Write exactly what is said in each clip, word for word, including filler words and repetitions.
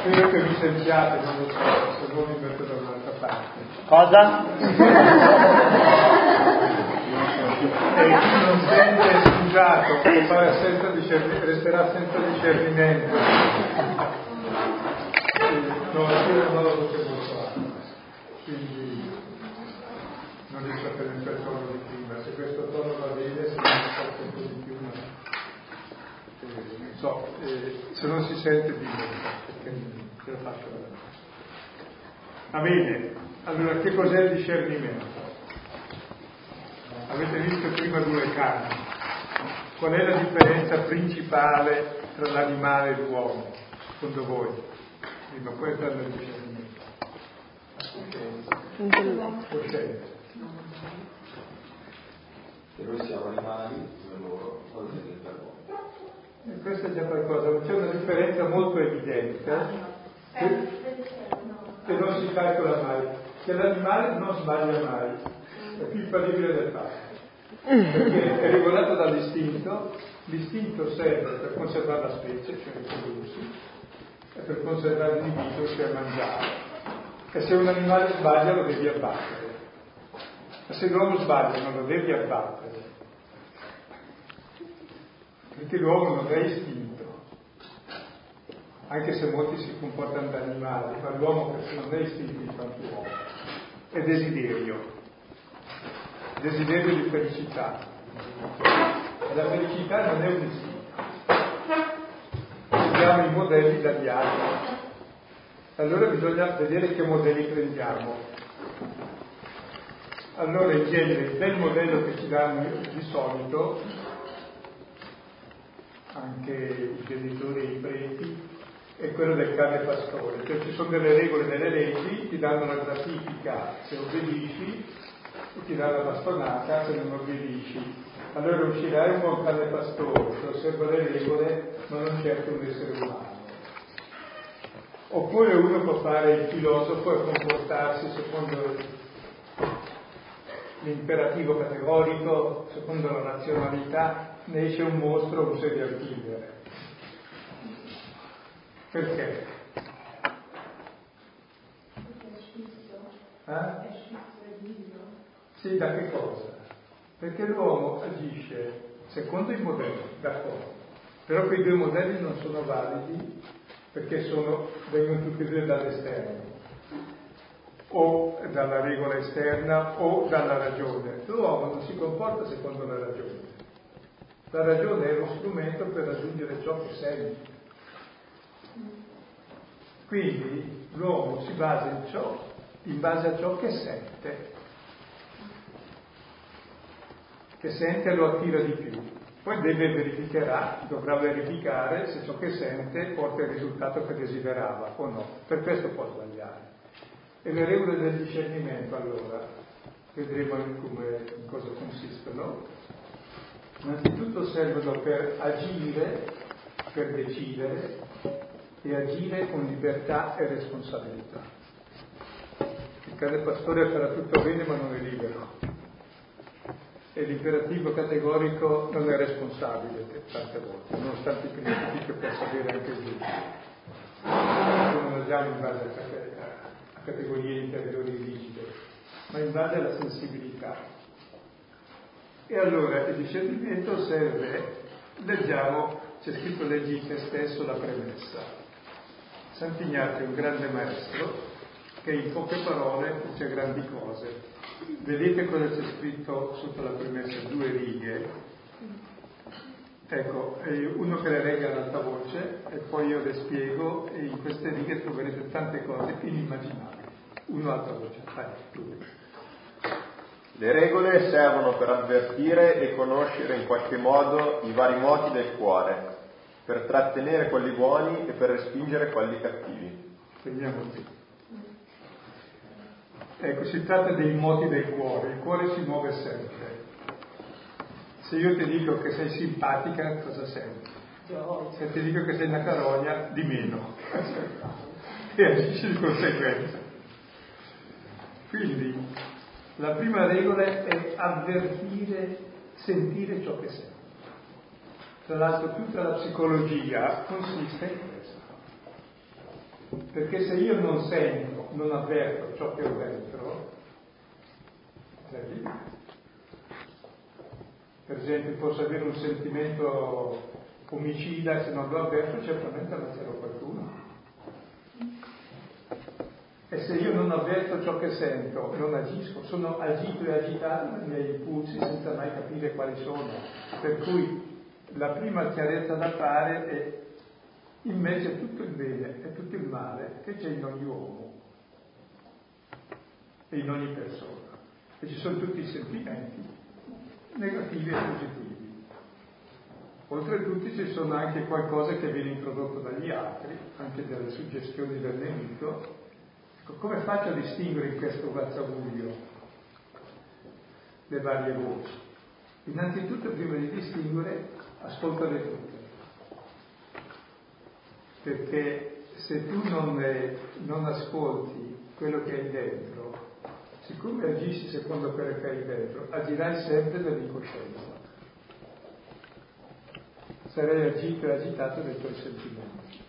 Spero che vi sentiate, non lo so, se non mi metto da un'altra parte. Cosa? E chi non sente scusato, può fare senza discernimento, resterà senza discernimento. No, io non lo potevo fare, quindi non riesco a tenere quel tono di prima. Se questo tono va bene, se non si sente un po' di più, ma eh, non so, eh, se non si sente di nuovo, perché ce la faccio veramente. Va bene, allora che cos'è il discernimento? Avete visto prima due cani. Qual è la differenza principale tra l'animale e l'uomo, secondo voi? Prima poi parlo di discernimento. Coscienza. Se noi siamo animali, come loro, cosa diventa l'uomo? E questa è già qualcosa, c'è una differenza molto evidente che, che non si calcola mai, che l'animale non sbaglia mai, è più infallibile del padre, perché è regolato dall'istinto, l'istinto serve per conservare la specie, cioè riprodursi, e per conservare l'individuo, cioè mangiare. E se un animale sbaglia lo devi abbattere, ma se l'uomo sbaglia non lo devi abbattere, perché l'uomo non è istinto, anche se molti si comportano da animali, ma l'uomo perché non è istinto in quanto uomo, è desiderio, desiderio di felicità. E la felicità non è un istinto, prendiamo i modelli dagli altri, allora bisogna vedere che modelli prendiamo. Allora in genere il bel modello che ci danno di solito, anche i genitori e i preti, è quello del cane pastore, cioè ci sono delle regole, delle leggi, ti danno la gratifica se obbedisci e ti danno la bastonata se non obbedisci. Allora uscirai un buon cane pastore che osserva le regole ma non certo un essere umano. Oppure uno può fare il filosofo e comportarsi secondo l'imperativo categorico, secondo la razionalità, ne esce un mostro, un serial killer. Perché? Eh? Sì, da che cosa? Perché l'uomo agisce secondo i modelli, d'accordo, però quei due modelli non sono validi perché sono, vengono tutti e due dall'esterno, o dalla regola esterna o dalla ragione. L'uomo non si comporta secondo la ragione. La ragione è uno strumento per raggiungere ciò che sente. Quindi l'uomo si basa in ciò, in base a ciò che sente. Che sente lo attira di più. Poi deve verificherà, dovrà verificare se ciò che sente porta il risultato che desiderava o no. Per questo può sbagliare. E le regole del discernimento, allora, vedremo come, in cosa consistono. Innanzitutto servono per agire, per decidere, e agire con libertà e responsabilità. Il cane pastore farà tutto bene ma non è libero. E l'imperativo categorico non è responsabile tante volte, nonostante i principi che possa avere anche lui. Non agiamo in base a categorie interiori rigide, ma in base alla sensibilità. E allora il discernimento serve, leggiamo, c'è scritto leggi in te stesso la premessa. Sant'Ignazio è un grande maestro che in poche parole dice grandi cose. Vedete cosa c'è scritto sotto la premessa? Due righe. Ecco, uno che le legga ad alta voce e poi io le spiego e in queste righe troverete tante cose inimmaginabili. Uno ad alta voce. Vai, tu. Le regole servono per avvertire e conoscere in qualche modo i vari moti del cuore, per trattenere quelli buoni e per respingere quelli cattivi. Vediamo qui. Ecco, si tratta dei moti del cuore. Il cuore si muove sempre. Se io ti dico che sei simpatica, cosa senti? Se ti dico che sei una carogna, di meno. E agisci di conseguenza. Quindi, la prima regola è avvertire, sentire ciò che senti. Tra l'altro, tutta la psicologia consiste in questo. Perché se io non sento, non avverto ciò che ho dentro, è lì. Per esempio, posso avere un sentimento omicida e se non lo avverto certamente ammazzerò qualcuno. E se io non avverto ciò che sento, non agisco, sono agito e agitato dai miei impulsi senza mai capire quali sono. Per cui la prima chiarezza da fare è invece tutto il bene e tutto il male che c'è in ogni uomo e in ogni persona. E ci sono tutti i sentimenti, negativi e positivi. Oltretutto ci sono anche qualcosa che viene introdotto dagli altri, anche dalle suggestioni del nemico. Come faccio a distinguere in questo guazzabuglio le varie voci? Innanzitutto, prima di distinguere, ascoltale tutte. Perché se tu non, eh, non ascolti quello che hai dentro, siccome agisci secondo quello che hai dentro, agirai sempre dall'incoscienza. Sarai agito e agitato dai tuoi sentimenti.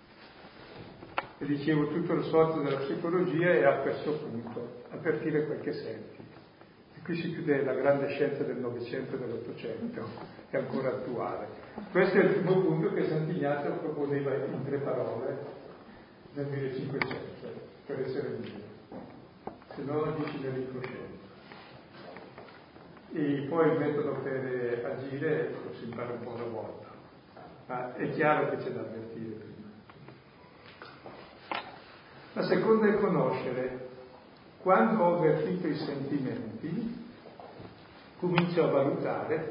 E dicevo, tutto lo sforzo della psicologia è a questo punto, avvertire quel che senti. E qui si chiude la grande scienza del Novecento e dell'Ottocento, che è ancora attuale. Questo è il primo punto che Sant'Ignazio proponeva in tre parole nel millecinquecento, per essere mio. Se no agisci nell'incoscienza. E poi il metodo per agire lo si impara un po' alla volta. Ma è chiaro che c'è da avvertire prima. La seconda è conoscere. Quando ho avvertito i sentimenti, comincio a valutare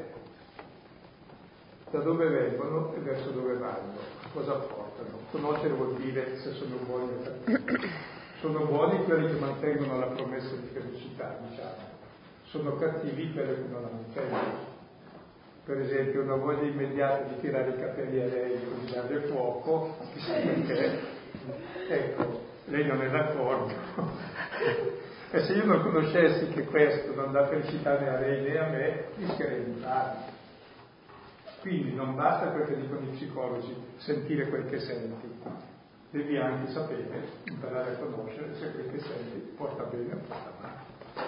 da dove vengono e verso dove vanno, cosa portano. Conoscere vuol dire se sono buoni o cattivi. Sono buoni quelli che mantengono la promessa di felicità, diciamo. Sono cattivi quelli che non la mantengono. Per esempio, una voglia immediata di tirare i capelli a lei o di darle fuoco, chissà perché, ecco, lei non è d'accordo. E se io non conoscessi che questo non dà felicità né a lei né a me, rischierei di farlo. Quindi non basta quel che dicono i psicologi, sentire quel che senti. Devi anche sapere, imparare a conoscere se quel che senti porta bene o porta male.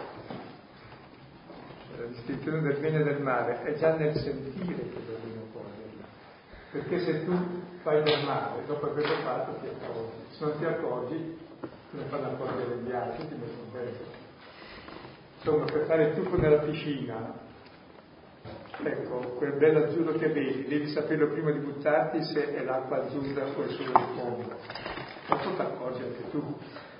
La distinzione del bene e del male è già nel sentire che dobbiamo coglierla. Perché se tu fai del male, dopo averlo fatto ti accorgi. Se non ti accorgi, te ne fanno accorgere gli altri, ti mettono dentro. Insomma, per fare il tuffo nella piscina, ecco, quel bello azzurro che vedi, devi saperlo prima di buttarti se è l'acqua azzurra o è solo il fondo. Dopo ti accorgi anche tu.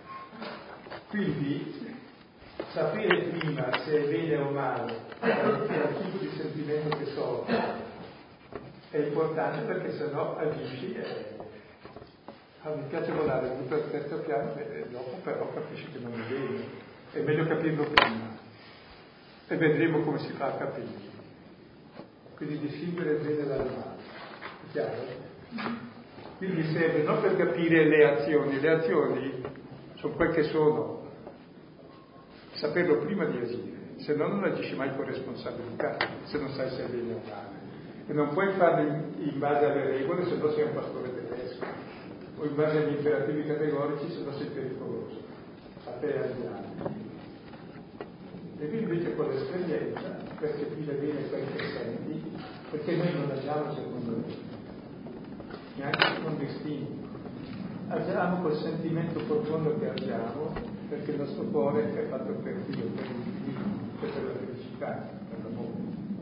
Quindi, sapere prima se è bene o male, il tipo di sentimento che so, è importante perché sennò agisci e ah, mi piace volare, butto al terzo piano e dopo però capisci che non è bene. È meglio capirlo prima e vedremo come si fa a capirlo. Quindi distinguere il bene dal male. È chiaro? Quindi serve non per capire le azioni, le azioni sono quel che sono. Saperlo prima di agire, se no non agisci mai con responsabilità, se non sai se è bene o male. E non puoi farlo in, in base alle regole, se no sei un pastore tedesco, o in base agli imperativi categorici, se no sei pericoloso, a te e agli altri. Devi invece con l'esperienza percepire bene quel che senti, perché noi non agiamo secondo me, neanche con distinto. Agiamo col sentimento profondo che agiamo, perché il nostro cuore è fatto per Dio, per l'infinito, cioè per la felicità, per l'amore.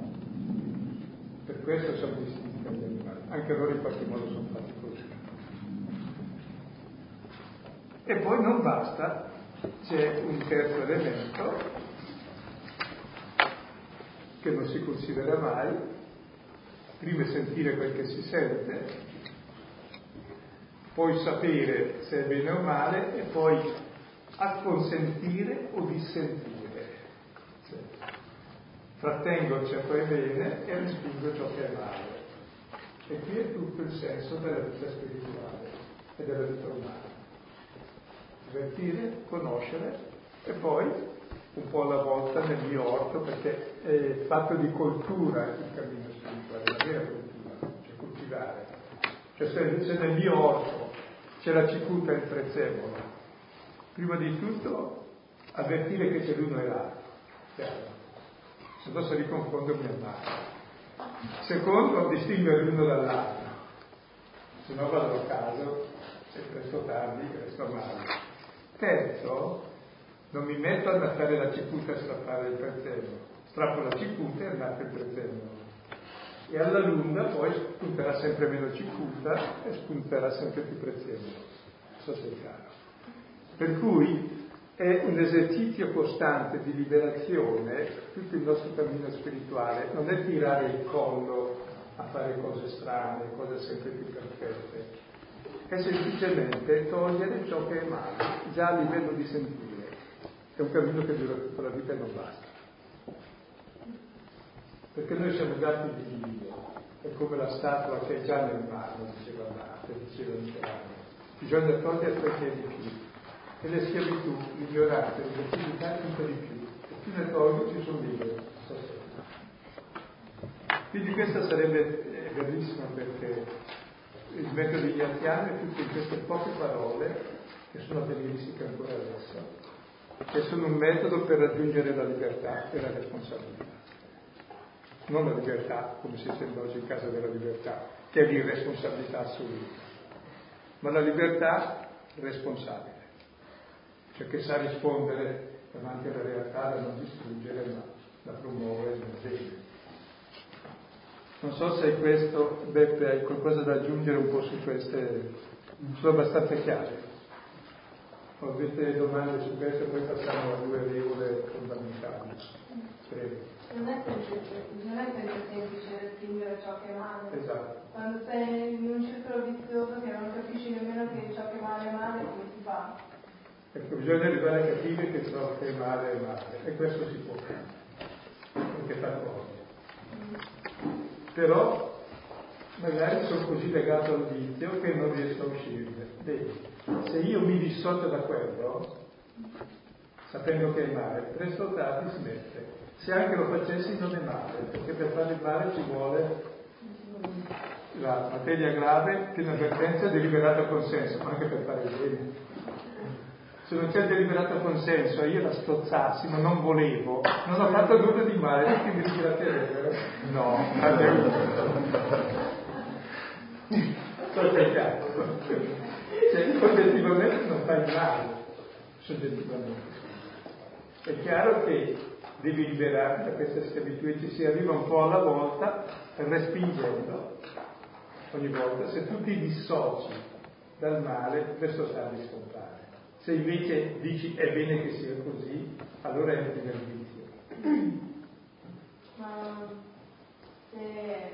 Per questo siamo distinti dagli animali, anche loro in qualche modo sono fatti così. E poi non basta, c'è un terzo elemento che non si considera mai, prima sentire quel che si sente, poi sapere se è bene o male e poi acconsentire o dissentire. Cioè, trattengo ciò che è bene e respingo ciò che è male. E qui è tutto il senso della vita spirituale e della vita umana. Avvertire, conoscere e poi un po' alla volta nel mio orto, perché è fatto di coltura il cammino spirituale, la vera coltura, cioè coltivare. Cioè se, se nel mio orto c'è la cicuta e il prezzemolo. Prima di tutto avvertire che c'è l'uno e l'altro, chiaro? Se no se li confondo mi ammazzo. Secondo, distinguere l'uno dall'altro, se no vado a caso, se resto tardi, resto male. Terzo, non mi metto a annaffiare la cicuta e strappare il prezzemolo, strappo la cicuta e annaffio il prezzemolo. E alla lunga poi spunterà sempre meno cicuta e spunterà sempre più prezzemolo. Non so se è chiaro. Per cui è un esercizio costante di liberazione, tutto il nostro cammino spirituale, non è tirare il collo a fare cose strane, cose sempre più perfette, è semplicemente togliere ciò che è male, già a livello di sentire. È un cammino che dura tutta la vita e non basta. Perché noi siamo gatti di Dio, è come la statua che è già nel marmo, diceva Dante, diceva Michelangelo. Bisogna togliere quel che è di più. E le schiavitù, l'ignoranza, l'impossibilità tutto di più. E più ne tolgo, ci sono libero. Quindi questa sarebbe bellissima, perché il metodo ignatiano è tutto in queste poche parole, che sono bellissime ancora adesso, che sono un metodo per raggiungere la libertà e la responsabilità. Non la libertà, come si sente oggi in casa della libertà, che è l'irresponsabilità assoluta, ma la libertà responsabile. Cioè che sa rispondere davanti alla realtà, da non distruggere, ma da promuovere nel bene. Non so se questo, Beppe, hai qualcosa da aggiungere un po' su queste, sono abbastanza chiare. O avete domande su questo, poi passiamo a due regole fondamentali. Prego. Non è semplice, non è sempre semplice respingere ciò che è male. Esatto. Quando sei in un circolo vizioso che non capisci nemmeno che ciò che è male è male, come si fa? Ecco, bisogna arrivare a capire che ciò che è male è male, e questo si può fare, perché fa cose. Mm. Però magari sono così legato al vizio che non riesco a uscirne. Bene, se io mi dissocio da quello, sapendo che è male, presto o tardi smette. Se anche lo facessi non è male, perché per fare il male ci vuole la materia grave, che è un'avvertenza deliberata consenso, ma anche per fare il bene. Se non c'è il deliberato consenso e io la strozzassi, ma non volevo, non ho fatto nulla di male, perché mi ritiraterebbero? No, addio. Cioè, oggettivamente non fai male, soggettivamente. È chiaro che devi liberarti da questa schiavitù e ci si arriva un po' alla volta, respingendo ogni volta. Se tu ti dissoci dal male, questo sta a scontare. Se invece dici è bene che sia così, allora entri nel vizio. Ma se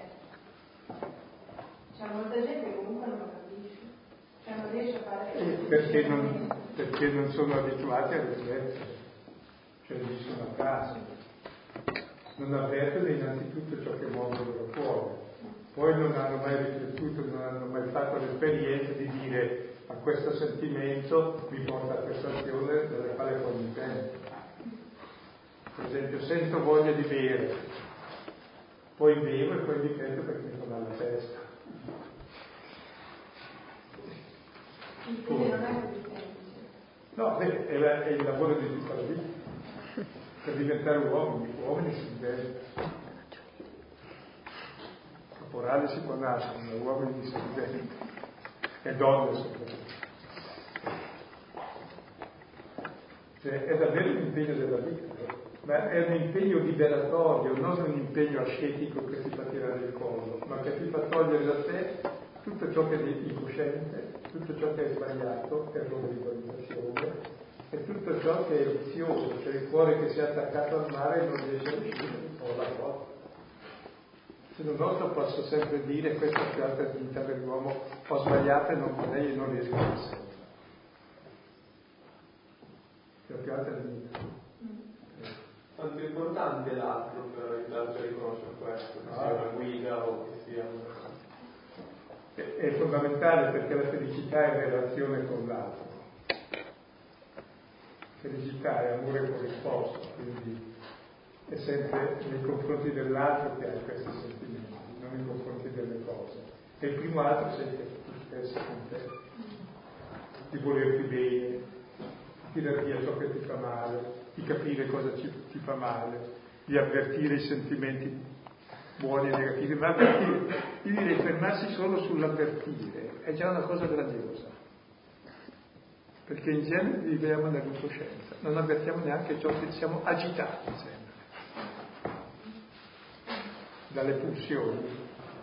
c'è molta gente che comunque non capisce, cioè non riesce a fare... Eh, perché, non, perché non sono abituati a riflettere, cioè gli sono a caso. Non avvertono innanzitutto ciò che muove il loro cuore. Poi non hanno mai riflettuto, non hanno mai fatto l'esperienza di dire a questo sentimento mi porta a questa azione della quale poi mi pento. Per esempio, sento voglia di bere, poi bevo e poi mi pento perché mi fa male la testa. Quindi non è così semplice. No, beh, è, la, è il lavoro di tutta la vita. Per diventare uomini, uomini si diventa. Caporale si può nascere, ma uomini si diventa. E donne soprattutto. Cioè, è davvero un impegno della vita, ma è un impegno liberatorio, non un impegno ascetico che ti fa tirare il collo, ma che ti fa togliere da te tutto ciò che è incosciente, tutto ciò che è sbagliato, errore di valutazione, e tutto ciò che è vizioso, cioè il cuore che si è attaccato al mare e non riesce a uscire, o la porta. Se non noto posso sempre dire questa è più alta dignità dell'uomo, ho sbagliato e non vorrei e non riesco a essere. È più alta dignità. Quanto è importante l'altro per aiutarci a riconoscere questo, che sia una guida o che sia una... È, è fondamentale perché la felicità è relazione con l'altro. Felicità è amore corrisposto, quindi è sempre nei confronti dell'altro che hai questi sentimenti, non nei confronti delle cose. E il primo altro sei te, tu stesso con te. volerti bene, di tirare via ciò che ti fa male, di capire cosa ci, ti fa male, di avvertire i sentimenti buoni e negativi, ma avvertire, io direi fermarsi solo sull'avvertire è già una cosa grandiosa, perché in genere viviamo nell'incoscienza, non avvertiamo neanche ciò che siamo agitati in genere dalle pulsioni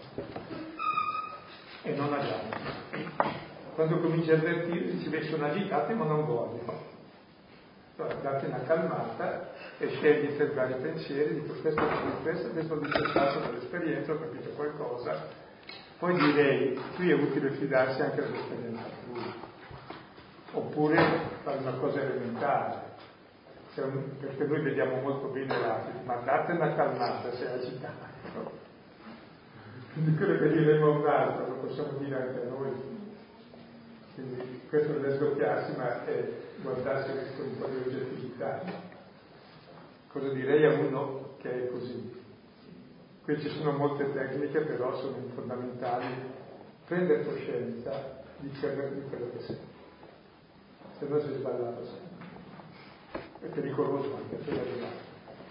e non agiamo. Quando cominci a avvertire dici beh, sono agitati ma non voglio, allora date una calmata e scegli di fermare i pensieri, dico questo è questo, adesso ho ricercato dall'esperienza, ho capito qualcosa, poi direi qui è utile fidarsi anche dell'esperienza altrui, oppure fare una cosa elementare, cioè, perché noi vediamo molto bene l'altro, ma date una calmata, sei agitato, quindi quello che diremo a un altro lo possiamo dire anche a noi. Quindi questo non è sdoppiarsi, ma è guardarsi con un po' di oggettività. Cosa direi a uno che è così? Qui ci sono molte tecniche, però sono fondamentali. Prendere coscienza di quello, di quello che sei. Se no si sbagliato sempre. È pericoloso anche per arrivare.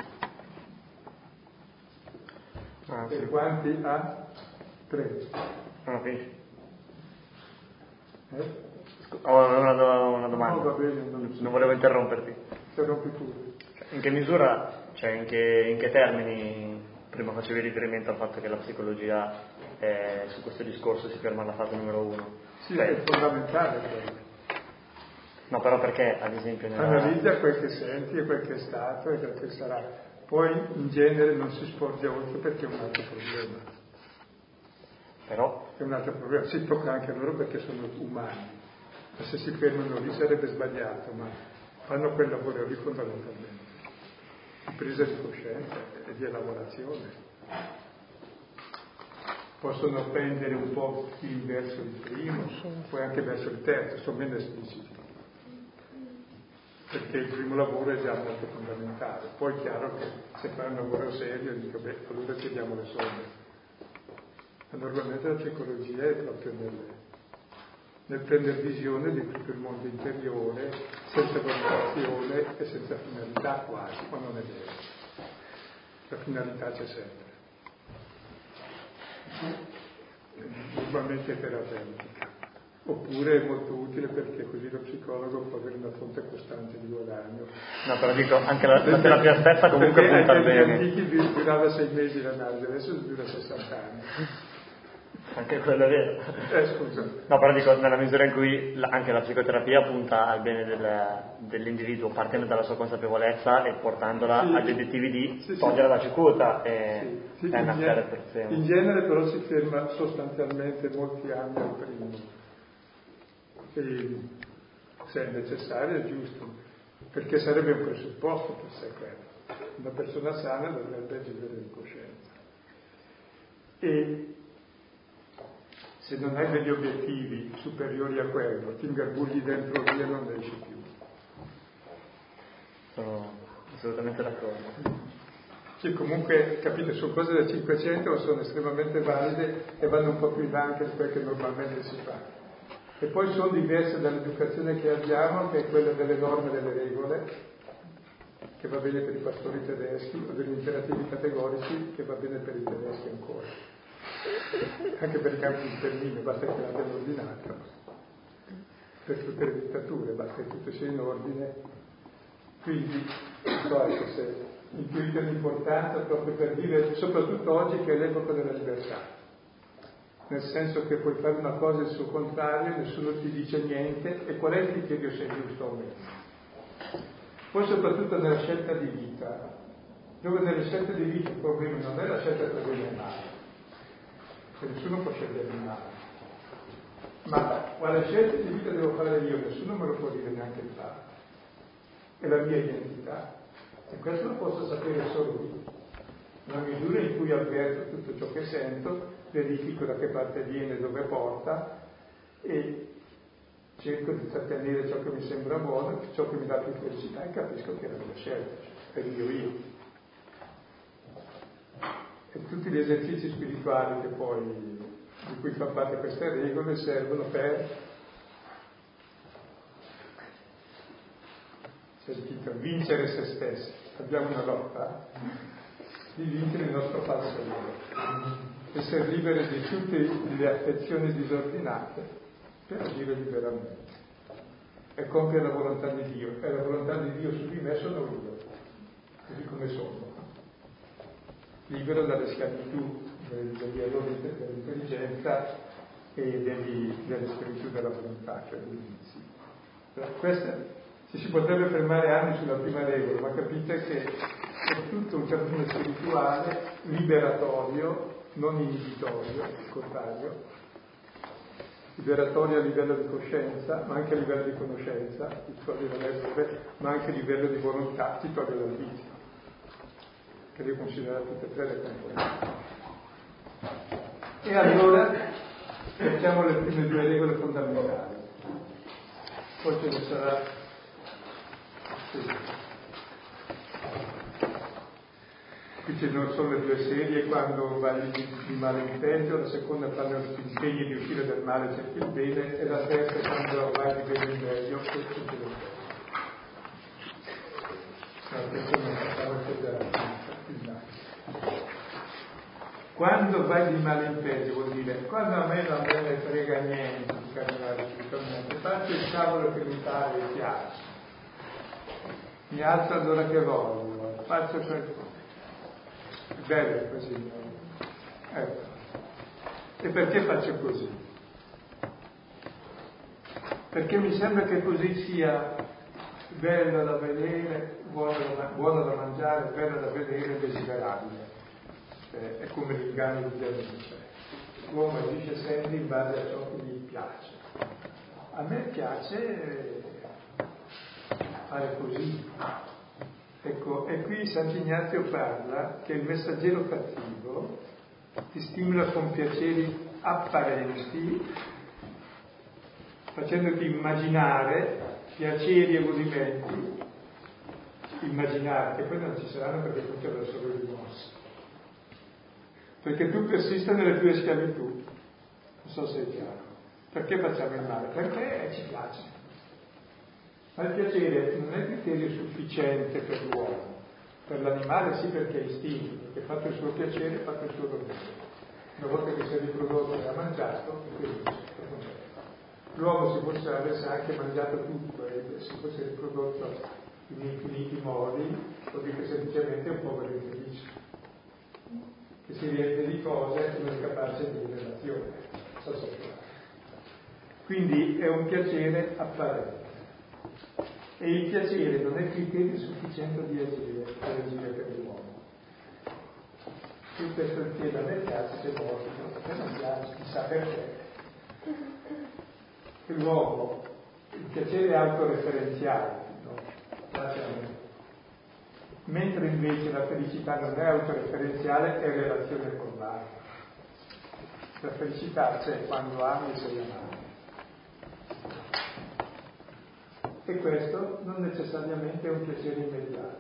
Ah, sì. E quanti ha? Tre. Ah, sì. Eh? Ho una, una domanda. No, va bene, non, non volevo interromperti. Interrompi pure. In che misura, cioè in che, in che termini, prima facevi riferimento al fatto che la psicologia è, su questo discorso si ferma alla fase numero uno? Sì, cioè, è fondamentale quello. No, però perché, ad esempio... Nella... Analizza quel che senti e quel che è stato e quel che sarà. Poi in genere non si sporge oltre perché è un altro problema. Però? È un altro problema. Si tocca anche a loro perché sono umani. Ma se si fermano lì sarebbe sbagliato, ma fanno quel lavoro lì fondamentalmente. Di presa di coscienza e di elaborazione. Possono prendere un po' più verso il primo, poi anche verso il terzo, sono meno espliciti. Perché il primo lavoro è già molto fondamentale. Poi è chiaro che se fai un lavoro serio dico, beh, allora chiediamo le somme. Ma normalmente la psicologia è proprio nel, nel prendere visione di tutto il mondo interiore, senza valutazione e senza finalità quasi, ma non è vero. La finalità c'è sempre. Normalmente è terapeutica. Oppure è molto utile perché così lo psicologo può avere una fonte costante di guadagno. No, però dico, anche la, la terapia stessa comunque punta al bene. Perché antichi durava sei mesi l'analisi, adesso dura sessanta anni. Anche quello è vero. Eh, scusa. No, però dico, nella misura in cui la, anche la psicoterapia punta al bene del, dell'individuo, partendo dalla sua consapevolezza e portandola sì, agli obiettivi di sì, togliere sì. la cicuta e sì, sì, è una genere, percezione. in genere però si ferma sostanzialmente molti anni al primo. E se è necessario è giusto, perché sarebbe un presupposto per sé quello. Una persona sana dovrebbe vivere in coscienza. E se non hai degli obiettivi superiori a quello, ti ingarbugli dentro lì e non ne esci più. Sono assolutamente d'accordo. Sì, comunque, capite, sono cose del Cinquecento, sono estremamente valide e vanno un po' più in là anche di quel che normalmente si fa. E poi sono diverse dall'educazione che abbiamo, che è quella delle norme e delle regole, che va bene per i pastori tedeschi, o degli imperativi categorici, che va bene per i tedeschi ancora. Anche per i campi di sterminio, basta che l'abbiano ordinato. Per tutte le dittature, basta che tutto sia in ordine. Quindi, so, ecco, se intuite l'importanza proprio per vivere, soprattutto oggi che è l'epoca della libertà. Nel senso che puoi fare una cosa e il suo contrario, nessuno ti dice niente, e qual è il criterio se è giusto o meno? Poi soprattutto nella scelta di vita, dove nelle scelte di vita il problema non è la scelta tra bene e male, perché nessuno può scegliere il male, ma quale scelta di vita devo fare io, nessuno me lo può dire neanche il fatto, è la mia identità, e questo lo posso sapere solo io, nella misura in cui avverto tutto ciò che sento, verifico da che parte viene, dove porta e cerco di trattenere ciò che mi sembra buono, ciò che mi dà più felicità e capisco che è la mia scelta, cioè è il mio io. E tutti gli esercizi spirituali che poi, di cui fa parte queste regole servono per c'è il titolo, vincere se stessi. Abbiamo una lotta di vincere il nostro falso io, essere liberi di tutte le affezioni disordinate per agire liberamente e compiere la volontà di Dio. E la volontà di Dio su di me sono io, così come sono, libero dalle schiavitù degli errori dell'intelligenza e degli, delle schiavitù della volontà, cioè degli vizi. Questa ci si potrebbe fermare anni sulla prima regola, ma capite che è tutto un cammino spirituale liberatorio, non inibitorio, al contrario, liberatorio a livello di coscienza, ma anche a livello di conoscenza, ti toglie dall'essere, ma anche a livello di volontà, ti toglie dal vizio, che devi considerare tutte e tre le componenti. E allora facciamo le prime due regole fondamentali, poi ce ne sarà. Sì. Qui ci sono le due serie, quando vai di, di male in peggio, la seconda quando ti impegni di uscire dal male cerchi il bene, e la terza quando vai di bene in meglio cerchi il bene. Quando vai di male in peggio vuol dire quando a me non me ne frega niente di camminare spiritualmente, faccio il cavolo che mi pare e piace, mi alzo all'ora che voglio, faccio quel... È bello così, no? Ecco. E perché faccio così? Perché mi sembra che così sia bello da vedere, buono da, buono da mangiare, bello da vedere, desiderabile. Eh, è come l'inganno di Dionigi. L'uomo agisce sempre in base a ciò che gli piace. A me piace fare così. Ecco, e qui Sant'Ignazio parla che il messaggero cattivo ti stimola con piaceri apparenti, facendoti immaginare piaceri e godimenti, immaginare, che poi non ci saranno perché tu c'è solo il rimorso. Perché tu persista nelle tue schiavitù, non so se è chiaro. Perché facciamo il male? Perché ci piace. Ma il piacere non è criterio sufficiente per l'uomo, per l'animale sì perché è istinto, perché fatto il suo piacere, fatto il suo dovere. Una volta che si è riprodotto e ha mangiato, è felice. L'uomo se fosse, avesse anche mangiato tutto e si fosse riprodotto in infiniti modi, vuol dire che semplicemente è un povero infelice, che si riempie di cose e non è capace di relazione. So se Quindi è un piacere apparente. E il piacere non è criterio sufficiente di agire per agire per l'uomo. Tutto questo chiede a me piace, se vuoi, a me non piace, chissà perché. L'uomo, il piacere è autoreferenziale, no? Piace a me. Mentre invece la felicità non è autoreferenziale, è relazione con l'altro. La felicità c'è quando ami e sei amato. E questo non necessariamente è un piacere immediato.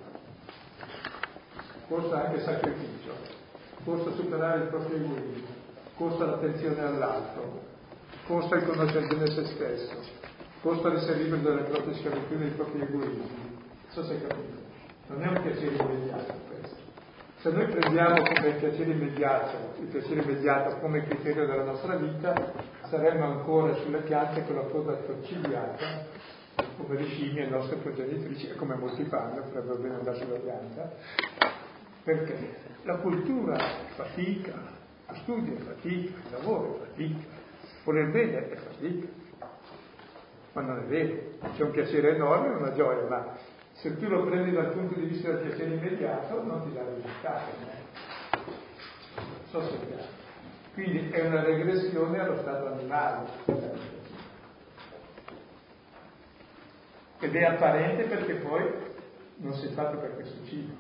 Costa anche sacrificio, costa superare il proprio egoismo, costa l'attenzione all'altro, costa il conoscere bene se stesso, costa l'essere libero dalle proprie schiavitù e dei propri egoismi. Non so se capite. Non è un piacere immediato questo. Se noi prendiamo come il piacere immediato, il piacere immediato come criterio della nostra vita, saremmo ancora sulle piante con la coda attorcigliata, come le scimmie, le nostre progenitrici, e come molti fanno, potrebbero bene andare sulla pianta. Perché? La cultura è fatica, lo studio è fatica, il lavoro è fatica, voler bene è fatica. Ma non è vero, c'è un piacere enorme e una gioia, ma se tu lo prendi dal punto di vista del piacere immediato non ti dà risultato. So se è chiaro. Quindi è una regressione allo stato animale. Ed è apparente perché poi non sei fatto per questo cibo,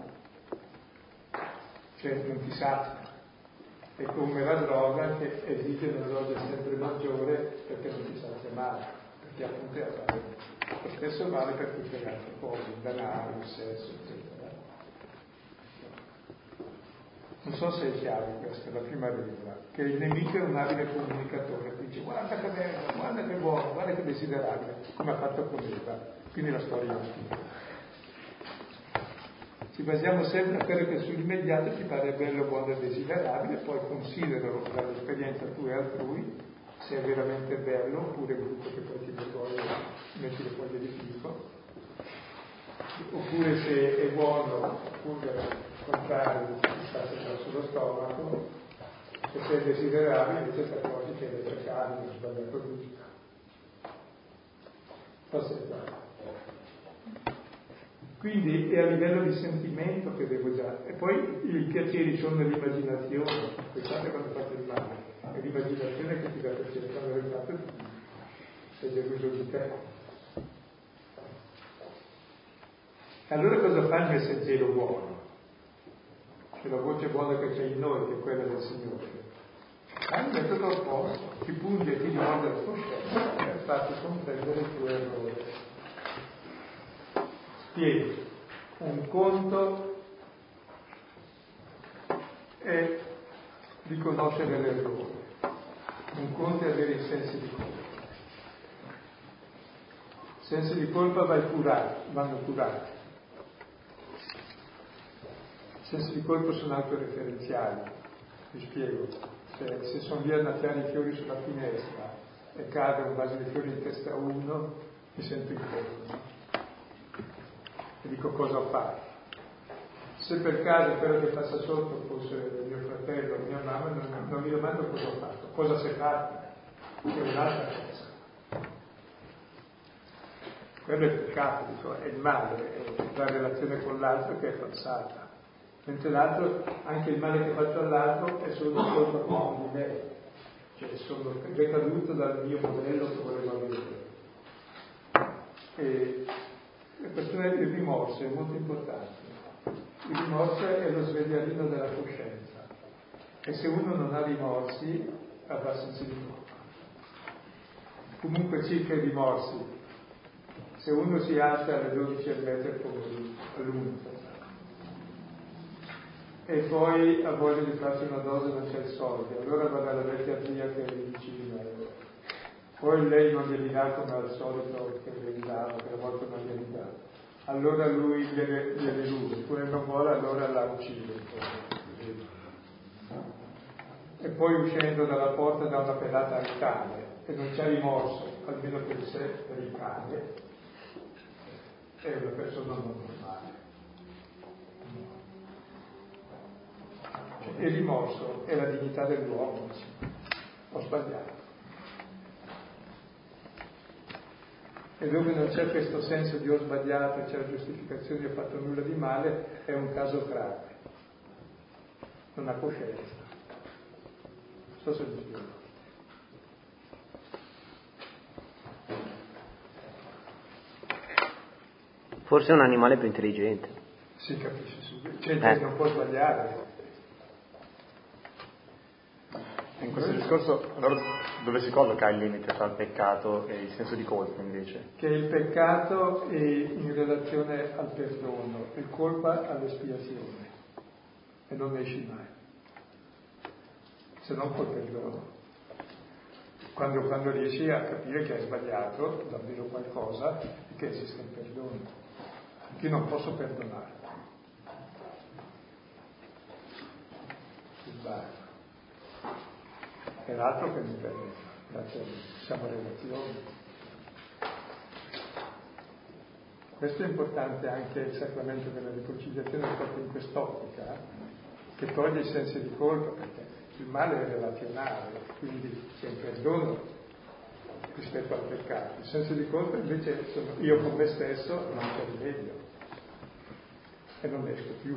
cioè non ti sazia. È come la droga che esige una dose sempre maggiore perché non ti sazia male, perché appunto è apparente. Lo stesso vale per tutte le altre cose, il denaro, il sesso, eccetera. Non so se è chiaro questa, la prima regola, che il nemico è un abile comunicatore, dice guarda che bello, guarda che buono, guarda che desiderabile, come ha fatto con Eva, quindi la storia è antica. Ci basiamo sempre a quello che sull'immediato ti pare bello, buono e desiderabile, poi considero dall'esperienza tua e altrui se è veramente bello oppure brutto che poi ti vergogni e metti le foglie di fico, oppure se è buono oppure al contrario ti sta sempre sullo stomaco, e se è desiderabile invece per cose che è peccato, non sbagliato tutto. Forse è chiaro. Quindi è a livello di sentimento che devo già. E poi i piaceri sono nell'immaginazione. Pensate quando fate il male. È l'immaginazione che ti dà piacere. Quando l'hai fatto sei deluso di te. Allora cosa fa il messaggero buono? Che la voce buona che c'è in noi, che è quella del Signore. Ha il metodo opposto. Ti punge e ti rimanda la coscienza per farti comprendere il tuo errore. Spiego, un conto è riconoscere l'errore, un conto è avere i sensi di colpa. I sensi di colpa vanno curati, vanno curati. I sensi di colpa sono autoreferenziali, vi spiego. Se, se sono lì a annaffiare i fiori sulla finestra e cade un vaso di fiori in testa a uno, mi sento in colpa. E dico cosa ho fatto. Se per caso quello che passa sotto fosse mio fratello o mia mamma, non, non mi domando cosa ho fatto, cosa si è fatto, è un'altra cosa. Quello è il peccato, dico, è il male, è la relazione con l'altro che è falsata. Mentre l'altro, anche il male che faccio all'altro è solo una colpa di me, cioè sono decaduto dal mio modello che volevo avere. E la questione del rimorso è molto importante. Il rimorso è lo svegliarino della coscienza e se uno non ha rimorsi avrà sensi di colpa. Comunque circa i rimorsi, se uno si alza alle dodici e mezza del pomeriggio, all'una, e poi ha voglia di farsi una dose non c'è il soldi, allora va dalla vecchia zia che è vicina, poi lei non glieli dà come al solito che glieli dava, che a volte non glieli dà, allora lui gliele, gliele ruba, pure non vuole, allora la uccide. E poi uscendo dalla porta dà una pedata al cane e non c'è rimorso, almeno per sé, per il cane, è una persona non normale. Il rimorso è la dignità dell'uomo. Ho sbagliato. E dove non c'è questo senso di ho sbagliato, c'è la giustificazione di ho fatto nulla di male, è un caso grave. Non ha coscienza. Non so se mi spiego. Forse è un animale più intelligente. Si capisce subito. Cioè, eh. non può sbagliare. In questo discorso, allora, dove si colloca il limite tra il peccato e il senso di colpa invece? Che il peccato è in relazione al perdono, il colpa all'espiazione, e non esci mai, se non col perdono. Quando, quando riesci a capire che hai sbagliato davvero qualcosa e che esiste il perdono. Io non posso perdonare. Sbaglio. È l'altro che mi permette, grazie a Dio, siamo relazioni. Questo è importante anche il sacramento della riconciliazione proprio in quest'ottica, che toglie i sensi di colpa, perché il male è relazionale, quindi c'è il perdono rispetto al peccato. Il senso di colpa invece sono io con me stesso non c'è rimedio e non esco più.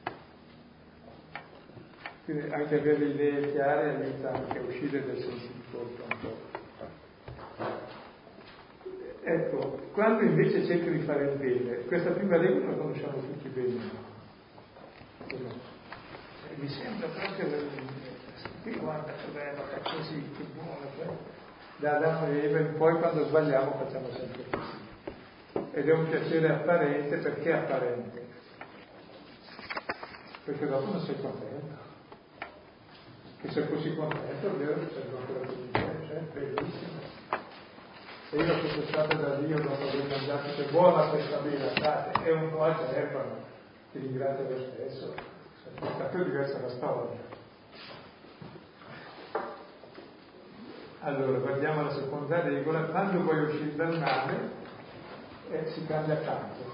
Quindi anche avere le idee chiare aiuta anche a uscire dal senso di colpa un po'. Ecco, quando invece cerco di fare il bene, questa prima regola la conosciamo tutti bene. Mi sembra proprio qui guarda che bello, fa così, che buono. Da Adamo e Eva in poi quando sbagliamo facciamo sempre così. Ed è un piacere apparente, perché apparente? Perché dopo non sei contento. che se fossi contento, è vero, sarebbe ancora più bene, cioè, bellissimo. Se io fossi stato da Dio dopo aver mangiato, che buona questa bella state, e un po' acervano, ti ringrazio lo stesso, è stata diversa la storia. Allora, guardiamo la seconda regola, quando vuoi uscire dal male, eh, si cambia campo.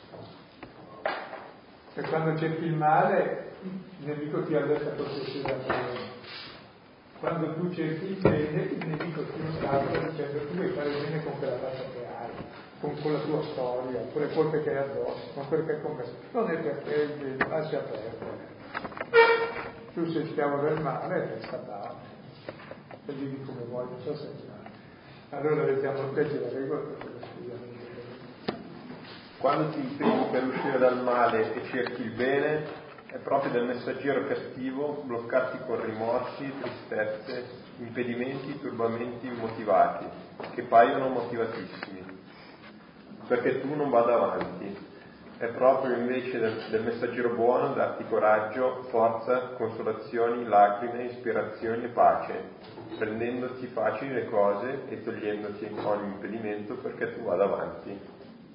E quando cerchi il male, il nemico ti avverta cosa uscire dal male. Quando tu cerchi il bene, il nemico ti insalta dicendo tu vuoi fare bene con quella faccia che hai, con, con la tua storia, con le colpe che hai addosso, con quello che hai commesso. Non è per te il bene, lascia perdere. Tu sei schiavo del male e scappare. E vivi come vuoi, non so se è chiaro. Allora leggiamo, leggi la regola per quello che spieghiamo. Quando ti impegni per uscire dal male e cerchi il bene, è proprio del messaggero cattivo bloccarti con rimorsi, tristezze, impedimenti, turbamenti immotivati, che paiono motivatissimi, perché tu non vada avanti. È proprio invece del, del messaggero buono darti coraggio, forza, consolazioni, lacrime, ispirazioni e pace, rendendoti facili le cose e togliendoti ogni impedimento perché tu vada avanti.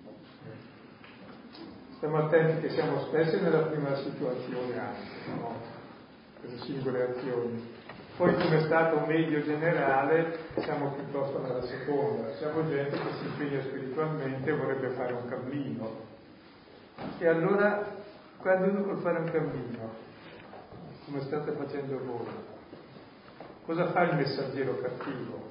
Stiamo attenti che siamo spesso nella prima situazione anche, no? Per le singole azioni. Poi come stato medio generale siamo piuttosto nella seconda. Siamo gente che si impegna spiritualmente e vorrebbe fare un cammino. E allora, quando uno vuole fare un cammino, come state facendo voi, cosa fa il messaggero cattivo?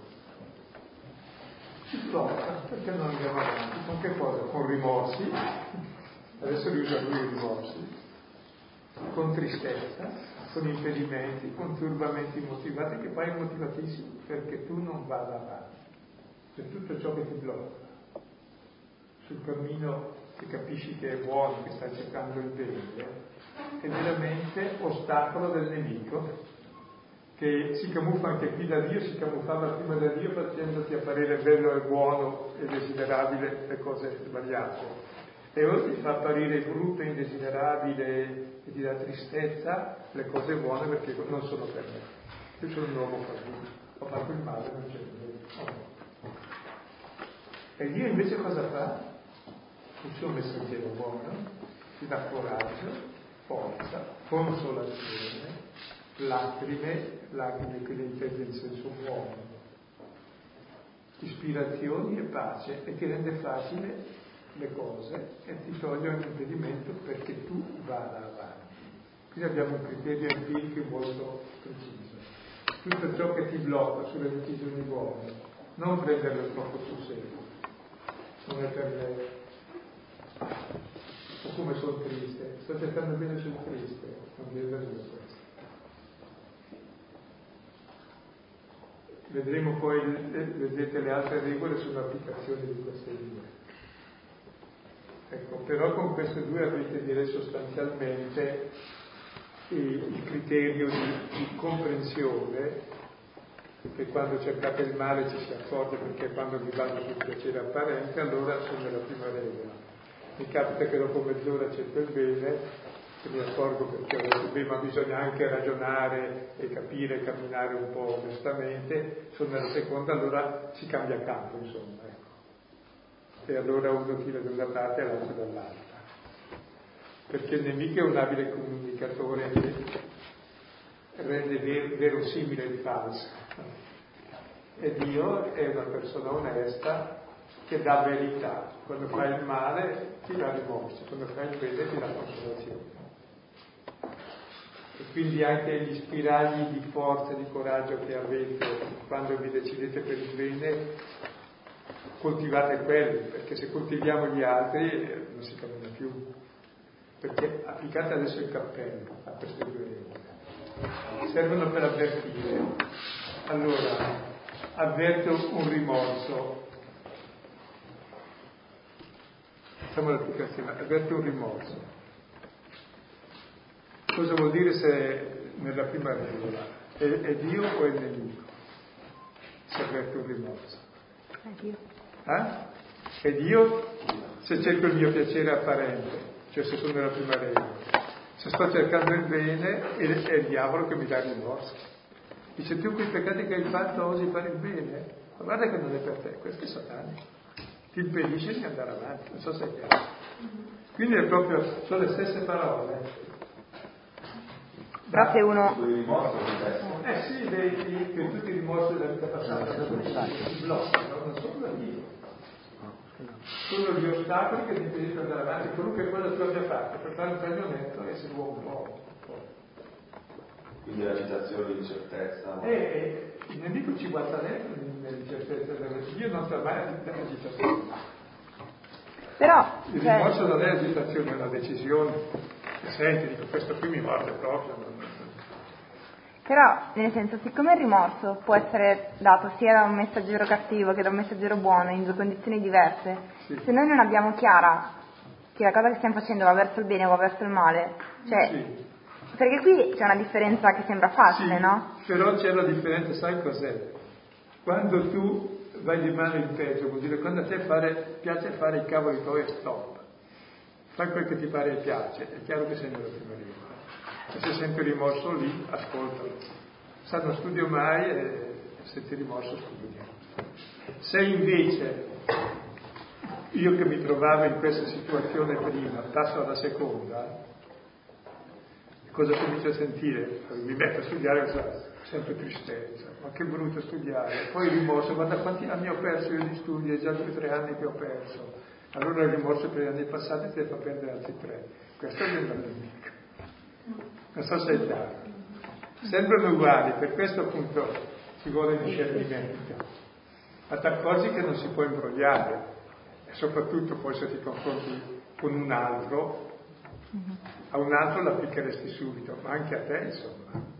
Si blocca, perché non andiamo avanti? Con che cosa? Con rimorsi. Adesso li usa lui i rimorsi, con tristezza, con impedimenti, con turbamenti motivati, che poi è motivatissimo perché tu non vada avanti. C'è tutto ciò che ti blocca sul cammino che capisci che è buono, che stai cercando il bene, è veramente ostacolo del nemico, che si camuffa anche qui da Dio, si camuffava prima da Dio facendoti apparire bello e buono e desiderabile le cose sbagliate. E ora ti fa apparire brutto, indesiderabile e ti dà tristezza le cose buone perché non sono per me. Io sono un uomo così, ho fatto il male, non c'è niente. Oh. E Dio invece cosa fa? Il suo messaggero buono ti dà coraggio, forza, consolazione, lacrime, lacrime che le intende in senso buono, ispirazioni e pace, e ti rende facile le cose e ti toglie un impedimento perché tu vada avanti. Qui abbiamo un criterio empirico molto preciso. Tutto ciò che ti blocca sulle decisioni buone, non prenderlo troppo sul serio. Non è per me. O come sono triste, sto cercando bene sul triste, non mi è venuto questo. Vedremo poi, vedete, le altre regole sull'applicazione di queste due. Ecco, però con queste due avete, direi, sostanzialmente il, il criterio di, di comprensione, che quando cercate il male ci si accorge perché quando vi vanno sul piacere apparente, allora sono nella prima regola. Mi capita che dopo mezz'ora cerco il bene, e mi accorgo perché ho detto bene, ma bisogna anche ragionare e capire, camminare un po' onestamente, sono nella seconda, allora si cambia campo, insomma, ecco. E allora uno tira da una parte e l'altro dall'altra, perché il nemico è un abile comunicatore che rende ver- verosimile il falso, e Dio è una persona onesta che dà verità. Quando fai il male ti dà rimorso, quando fai il bene ti dà consolazione. E quindi anche gli spiragli di forza e di coraggio che avete quando vi decidete per il bene, coltivate quelli, perché se coltiviamo gli altri eh, non si cammina più. Perché applicate adesso il cappello a queste due regole. Servono per avvertire. Allora, avverto un rimorso. Facciamo l'applicazione. Avverto un rimorso. Cosa vuol dire se nella prima regola? È, è Dio o è il nemico? Se avverto un rimorso. È Dio. Eh? È Dio se cerco il mio piacere apparente, cioè se sono nella prima regola. Se sto cercando il bene, è il diavolo che mi dà rimorso. Dice, tu quei peccati che hai fatto osi fare il bene? Ma guarda che non è per te, questo è satanico. Ti impedisce di andare avanti, non so se è chiaro. Quindi è proprio, sono le stesse parole. Però se uno... Eh sì, vedi che tutti i rimorsi della vita passata si bloccano, non sono da Dio. Sono gli ostacoli che ti impediscono di andare avanti, qualunque cosa tu abbia fatto per fare un premio netto e essere uomo nuovo. Quindi l'agitazione di certezza. E eh, il nemico ci guarda dentro nell'incertezza della Dio non fa mai l'agitazione. Però il cioè... rimorso non è agitazione, è una decisione. Senti, dico, questo qui mi morde proprio. Non... Però, nel senso, siccome il rimorso può essere dato sia da un messaggero cattivo che da un messaggero buono in due condizioni diverse, sì. Se noi non abbiamo chiara che la cosa che stiamo facendo va verso il bene o va verso il male, cioè, sì. Perché qui c'è una differenza che sembra facile, sì, no? Però c'è la differenza, sai cos'è? Quando tu vai di mano in peggio, vuol dire quando a te fare, piace fare i cavoli tuoi e stop. Fai quel che ti pare e piace, è chiaro che sei nella prima linea. E se senti rimorso lì, ascoltalo. Sa, non studio mai e se ti rimorso studio. Se invece io che mi trovavo in questa situazione prima, passo alla seconda, cosa comincio a sentire? Mi metto a studiare, so, sempre tristezza, ma che brutto studiare. Poi il rimorso, guarda quanti anni ho perso io di studio, è già due o tre anni che ho perso. Allora il rimorso per gli anni passati ti fa perdere altri tre. Questo è il nemico. Non so se è chiaro. Sembrano uguali, per questo appunto ci vuole discernimento. Ma ti accorgi che non si può imbrogliare, e soprattutto poi se ti confronti con un altro, a un altro l'applicheresti subito, ma anche a te insomma.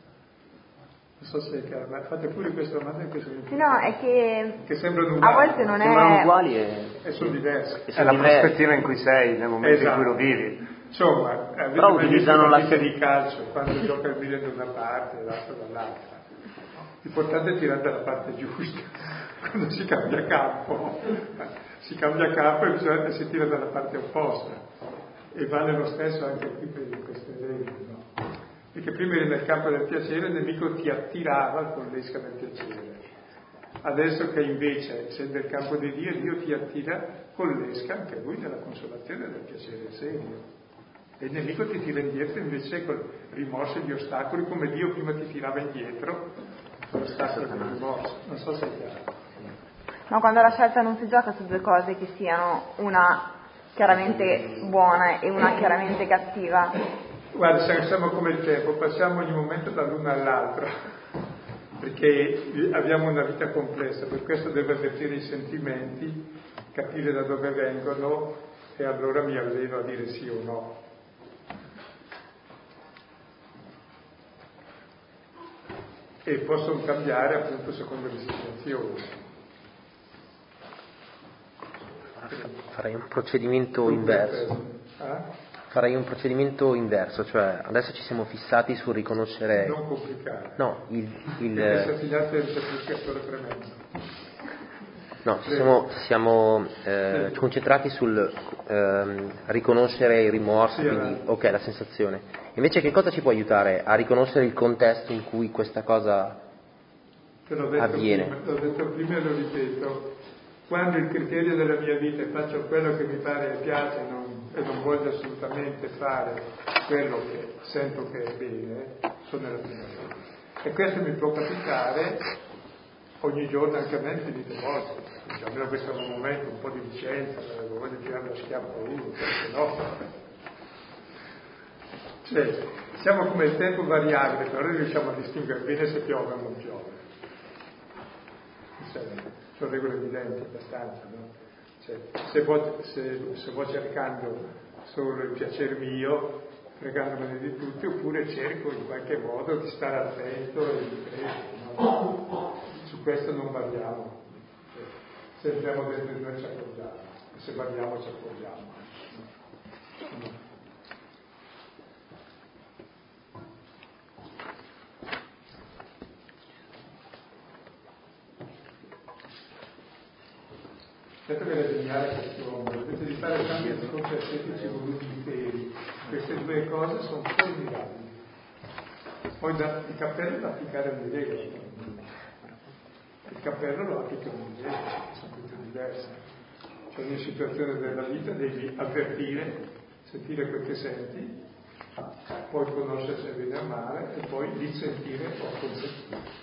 Non so se è chiaro, ma fate pure questa domanda che sono no, è che, che sembrano uguali. A volte non sembrano è... uguali e, e sono diversi. È la prospettiva in cui sei, nel momento esatto. in cui lo vivi. Insomma, però utilizzano la partita di calcio, quando gioca il Milan da una parte e l'altro dall'altra. L'importante è tirare dalla parte giusta. Quando si cambia campo, si cambia campo e bisogna si tira dalla parte opposta. E vale lo stesso anche qui per queste regole, no? Perché prima eri nel campo del piacere, il nemico ti attirava con l'esca del piacere. Adesso che invece sei nel campo di Dio, Dio ti attira con l'esca anche lui della consolazione e del piacere serio. E il nemico ti tira indietro invece con rimorso e gli ostacoli, come Dio prima ti tirava indietro con l'ostacolo e con il rimorso. Non so se è chiaro. Ma quando la scelta non si gioca su due cose che siano una chiaramente buona e una chiaramente cattiva. Guarda, siamo come il tempo, passiamo ogni momento dall'una all'altra, perché abbiamo una vita complessa, per questo devo avvertire i sentimenti, capire da dove vengono e allora mi alleno a dire sì o no. E possono cambiare appunto secondo le situazioni. Farei un procedimento inverso. Eh? Farei un procedimento inverso, cioè adesso ci siamo fissati sul riconoscere... Non complicare. No, il... il... il semplificatore tremendo. No, ci siamo, siamo eh, concentrati sul eh, riconoscere il rimorso, sì, quindi ok, la sensazione. Invece che cosa ci può aiutare a riconoscere il contesto in cui questa cosa Te l'ho detto avviene? Prima, l'ho detto prima e lo ripeto. Quando il criterio della mia vita è faccio quello che mi pare e piace non, e non voglio assolutamente fare quello che sento che è bene, sono nella prima vita. E questo mi può capitare ogni giorno, anche a me infinite volte. Almeno questo è un momento, un po' di licenza, voglio tirare lo schiaffo a uno, perché no? Cioè, siamo come il tempo variabile, però noi riusciamo a distinguere bene se piove o non piove. Sono regole evidenti abbastanza, no? Cioè, se vo, se, se vo cercando solo il piacere mio, fregandomene di tutti, oppure cerco in qualche modo di stare attento e di crescere, no? Su questo non variamo. Cioè, se entriamo dentro di noi ci accorgiamo, e se variamo ci accorgiamo. No? Certo che è geniale quest'uomo, invece di fare tanti discorsi estetici voluti interi, queste due cose sono formidabili. Poi da, il cappello è da applicare alle regole. Il cappello lo applica alle regole, che sono tutte diverse. Cioè ogni situazione della vita devi avvertire, sentire quel che senti, poi conoscere se è bene o male e poi dissentire o consentire.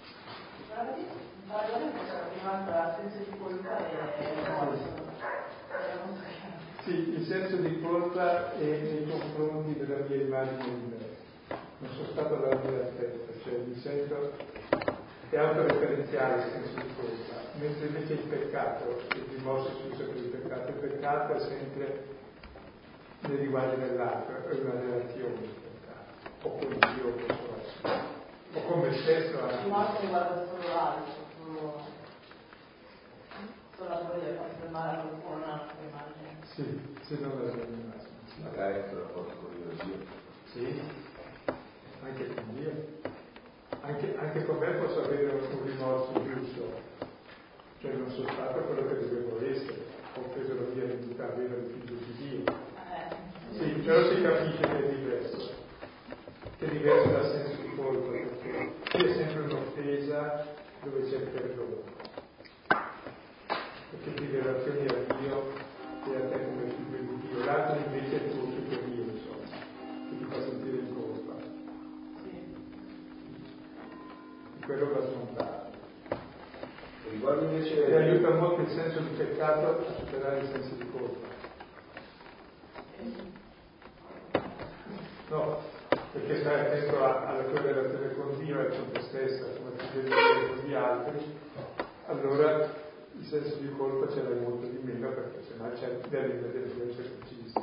Sì, il senso di colpa è nei confronti della mia immagine diversa. Non sono stato alla mia altezza, cioè mi sento è autoreferenziale il senso di colpa, mentre invece il peccato, il rimorso si usa per il peccato, il peccato è sempre nei riguardi dell'altro, è una relazione il peccato, o con Dio, o con me stesso anche. Il rimorso riguarda solo l'altro, solo, solo la voglia di far male a qualcuno, non a immagine. Sì, sì, non la mia immagine. Magari anche la porta con Dio. Sì, anche con Dio. Anche, anche con me posso avere un rimorso giusto, cioè non sono stato quello che dovevo essere, ho preso la via di avere il figlio di Dio. Sì, però si capisce che è diverso, che è diverso dal senso di colpa, perché qui è sempre un'offesa dove c'è il perdono, perché ti relazioni a Dio e a te come figlio di Dio, l'altro invece è il tuo superiore, insomma, che ti fa sentire in colpa. Quello va smontato. Riguardo invece... E aiuta molto il senso di peccato a superare il senso di colpa. No, perché stai attento a, alla tua relazione con Dio e con te stessa, come ti devi vedere con gli altri, allora il senso di colpa ce l'hai molto di meno, perché sennò c'è devi vedere Dio precisa.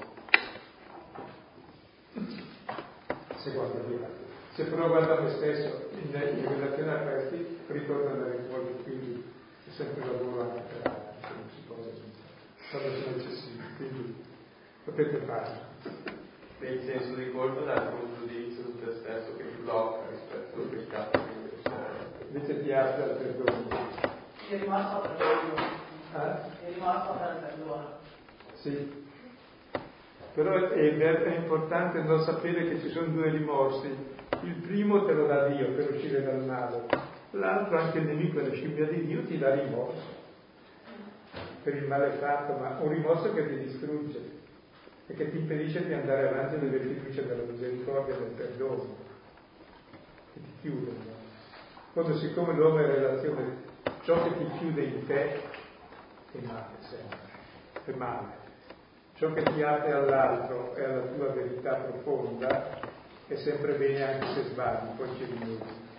Secondo me. Se però guardo a me stesso in, in relazione a questi, ritorno ad andare in colpa, quindi è sempre lavoro anche per altri, se non si può quando sono eccessivi, quindi potete farlo. Il senso di colpa dà un giudizio su te stesso che ti blocca rispetto al peccato che invece invece ti apre al perdono. Ti è rimasto per il perdono. Eh? Ti è rimasto per il perdono. Sì. Però è, è importante non sapere che ci sono due rimorsi. Il primo te lo dà Dio per uscire dal male, l'altro, anche il nemico e la scimmia di Dio, ti dà rimorso per il male fatto, ma un rimorso che ti distrugge e che ti impedisce di andare avanti nelle fiducia della misericordia e del perdono, che ti chiude. No? Quando siccome l'uomo è in relazione, ciò che ti chiude in te è male sempre, è male. Ciò che ti apre all'altro e alla tua verità profonda è sempre bene anche se sbagli, poi ci rimedi.